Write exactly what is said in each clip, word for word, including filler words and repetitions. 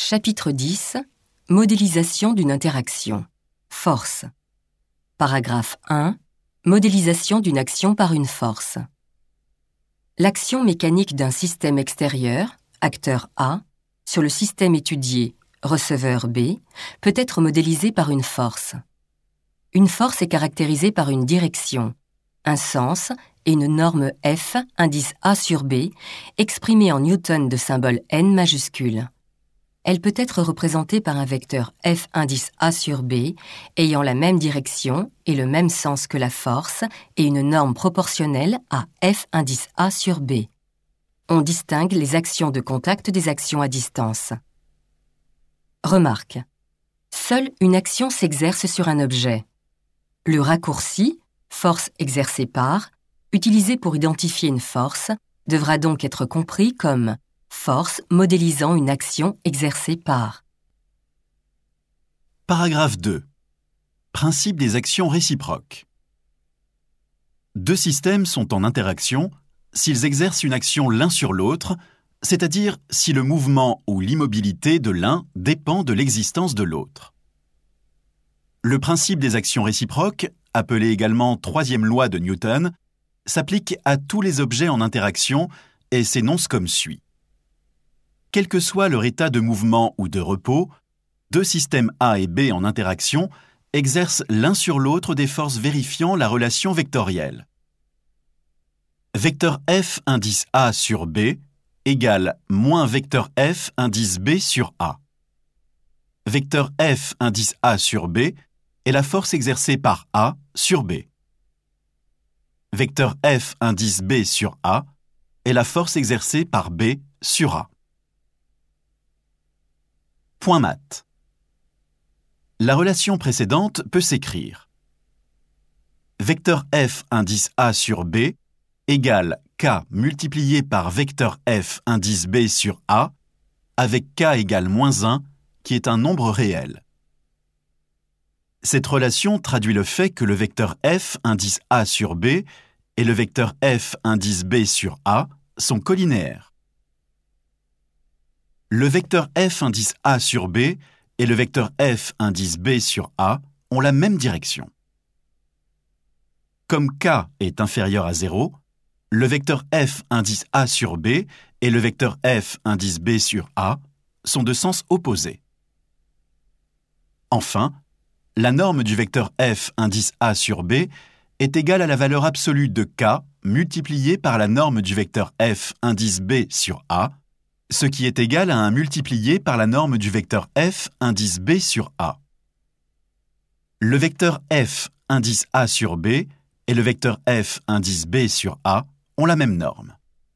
Chapitre dix. Modélisation d'une interaction. Force. Paragraphe un. Modélisation d'une action par une force. L'action mécanique d'un système extérieur, acteur A, sur le système étudié, receveur B, peut être modélisée par une force. Une force est caractérisée par une direction, un sens et une norme F, indice A sur B, exprimée en newton de symbole N majuscule. Elle peut être représentée par un vecteur F indice A sur B ayant la même direction et le même sens que la force et une norme proportionnelle à F indice A sur B. On distingue les actions de contact des actions à distance. Remarque. Seule une action s'exerce sur un objet. Le raccourci, force exercée par, utilisé pour identifier une force, devra donc être compris comme force modélisant une action exercée par. Paragraphe deux. Principe des actions réciproques. Deux systèmes sont en interaction s'ils exercent une action l'un sur l'autre, c'est-à-dire si le mouvement ou l'immobilité de l'un dépend de l'existence de l'autre. Le principe des actions réciproques, appelé également troisième loi de Newton, s'applique à tous les objets en interaction et s'énonce comme suit. Quel que soit leur état de mouvement ou de repos, deux systèmes A et B en interaction exercent l'un sur l'autre des forces vérifiant la relation vectorielle. Vecteur F indice A sur B égale moins vecteur F indice B sur A. Vecteur F indice A sur B est la force exercée par A sur B. Vecteur F indice B sur A est la force exercée par B sur A. Point maths. La relation précédente peut s'écrire. Vecteur F indice A sur B égale K multiplié par vecteur F indice B sur A avec K égale moins un qui est un nombre réel. Cette relation traduit le fait que le vecteur F indice A sur B et le vecteur F indice B sur A sont collinéaires. Le vecteur F indice A sur B et le vecteur F indice B sur A ont la même direction. Comme K est inférieur à zéro, le vecteur F indice A sur B et le vecteur F indice B sur A sont de sens opposé. Enfin, la norme du vecteur F indice A sur B est égale à la valeur absolue de K multipliée par la norme du vecteur F indice B sur A, ce qui est égal à un multiplié par la norme du vecteur F indice B sur A. Le vecteur F indice A sur B et le vecteur F indice B sur A ont la même norme.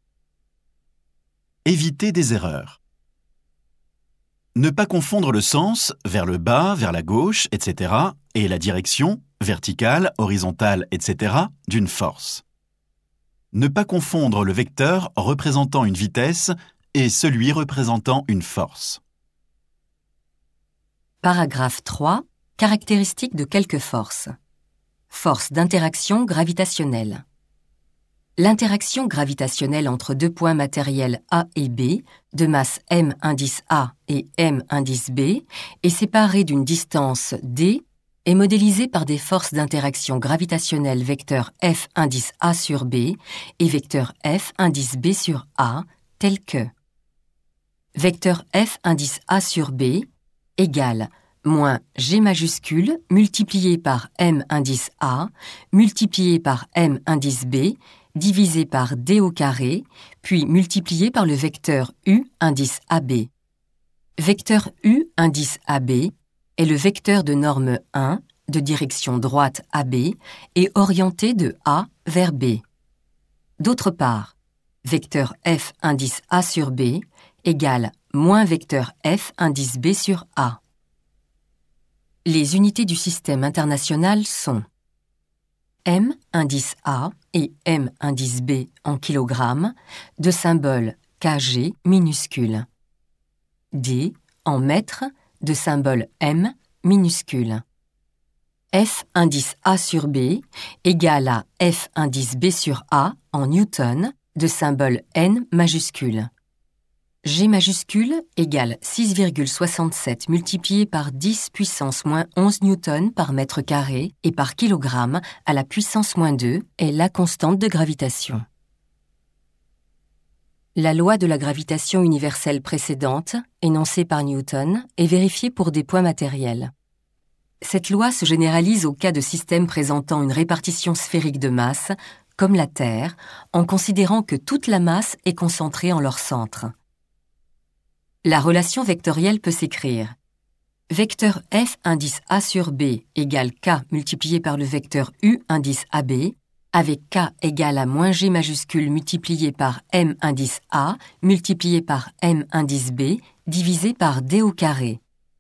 Éviter des erreurs. Ne pas confondre le sens, vers le bas, vers la gauche, et cetera, et la direction, verticale, horizontale, et cetera, d'une force. Ne pas confondre le vecteur représentant une vitesse et celui représentant une force. Paragraphe trois. Caractéristiques de quelques forces. Force d'interaction gravitationnelle. L'interaction gravitationnelle entre deux points matériels A et B, de masse m indice A et m indice B, est séparée d'une distance d, est modélisée par des forces d'interaction gravitationnelle vecteur F indice A sur B et vecteur F indice B sur A, telles que vecteur F indice A sur B égale moins G majuscule multiplié par M indice A multiplié par M indice B divisé par D au carré, puis multiplié par le vecteur U indice A B. Vecteur U indice A B est le vecteur de norme un de direction droite A B et orienté de A vers B. D'autre part, vecteur F indice A sur B égale moins vecteur F indice B sur A. Les unités du système international sont M indice A et M indice B en kilogrammes, de symbole kg minuscule. D en mètres, de symbole M minuscule. F indice A sur B égale à F indice B sur A en newton, de symbole N majuscule. G majuscule égale six virgule soixante-sept multiplié par dix puissance moins onze newtons par mètre carré et par kilogramme à la puissance moins deux est la constante de gravitation. La loi de la gravitation universelle précédente, énoncée par Newton, est vérifiée pour des poids matériels. Cette loi se généralise au cas de systèmes présentant une répartition sphérique de masse, comme la Terre, en considérant que toute la masse est concentrée en leur centre. La relation vectorielle peut s'écrire vecteur F indice A sur B égale K multiplié par le vecteur U indice A B, avec K égale à moins G majuscule multiplié par M indice A multiplié par M indice B divisé par D au carré.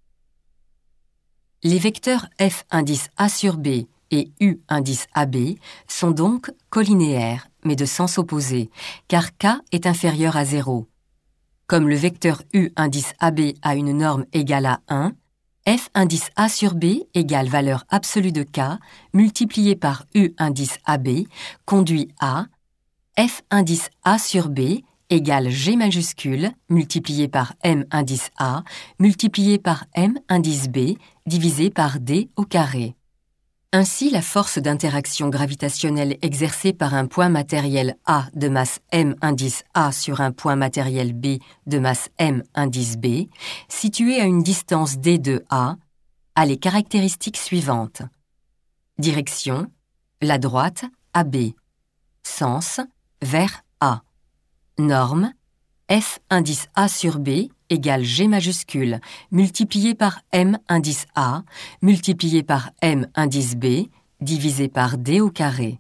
Les vecteurs F indice A sur B et U indice A B sont donc collinéaires, mais de sens opposé, car K est inférieur à zéro. Comme le vecteur U indice A B a une norme égale à un, F indice A sur B égale valeur absolue de K multiplié par U indice A B conduit à F indice A sur B égale G majuscule multiplié par M indice A multiplié par M indice B divisé par D au carré. Ainsi, la force d'interaction gravitationnelle exercée par un point matériel A de masse M indice A sur un point matériel B de masse M indice B, situé à une distance D de A, a les caractéristiques suivantes. Direction, la droite, A B. Sens, vers A. Norme, F indice A sur B égale G majuscule multiplié par M indice A multiplié par M indice B divisé par D au carré.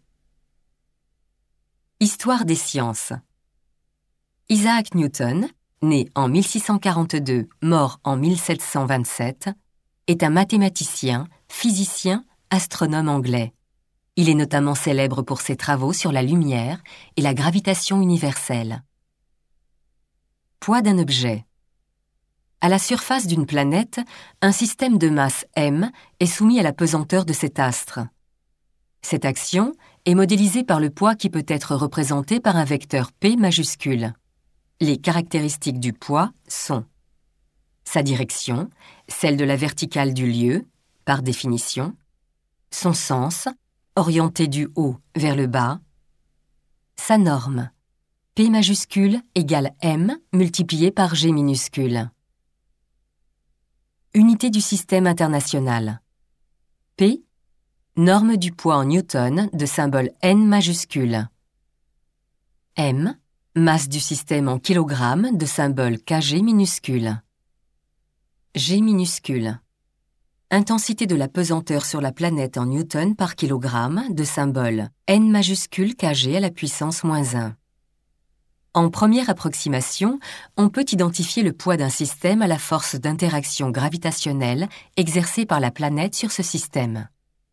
Histoire des sciences. Isaac Newton, né en mille six cent quarante-deux, mort en mille sept cent vingt-sept, est un mathématicien, physicien, astronome anglais. Il est notamment célèbre pour ses travaux sur la lumière et la gravitation universelle. Poids d'un objet. À la surface d'une planète, un système de masse m est soumis à la pesanteur de cet astre. Cette action est modélisée par le poids qui peut être représenté par un vecteur P majuscule. Les caractéristiques du poids sont sa direction, celle de la verticale du lieu, par définition, son sens, orienté du haut vers le bas, sa norme, P majuscule égale M multiplié par G minuscule. Unité du système international. P, norme du poids en newton de symbole N majuscule. M, masse du système en kilogrammes de symbole Kg minuscule. G minuscule. Intensité de la pesanteur sur la planète en newton par kilogramme de symbole N majuscule Kg à la puissance moins un. En première approximation, on peut identifier le poids d'un système à la force d'interaction gravitationnelle exercée par la planète sur ce système.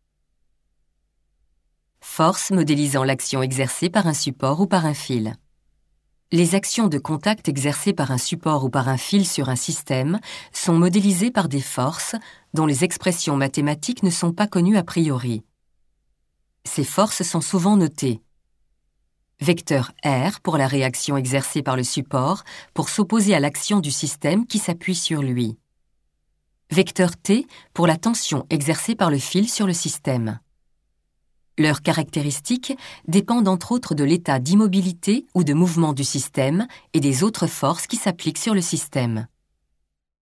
Force modélisant l'action exercée par un support ou par un fil. Les actions de contact exercées par un support ou par un fil sur un système sont modélisées par des forces dont les expressions mathématiques ne sont pas connues a priori. Ces forces sont souvent notées. Vecteur R pour la réaction exercée par le support pour s'opposer à l'action du système qui s'appuie sur lui. Vecteur T pour la tension exercée par le fil sur le système. Leurs caractéristiques dépendent entre autres de l'état d'immobilité ou de mouvement du système et des autres forces qui s'appliquent sur le système.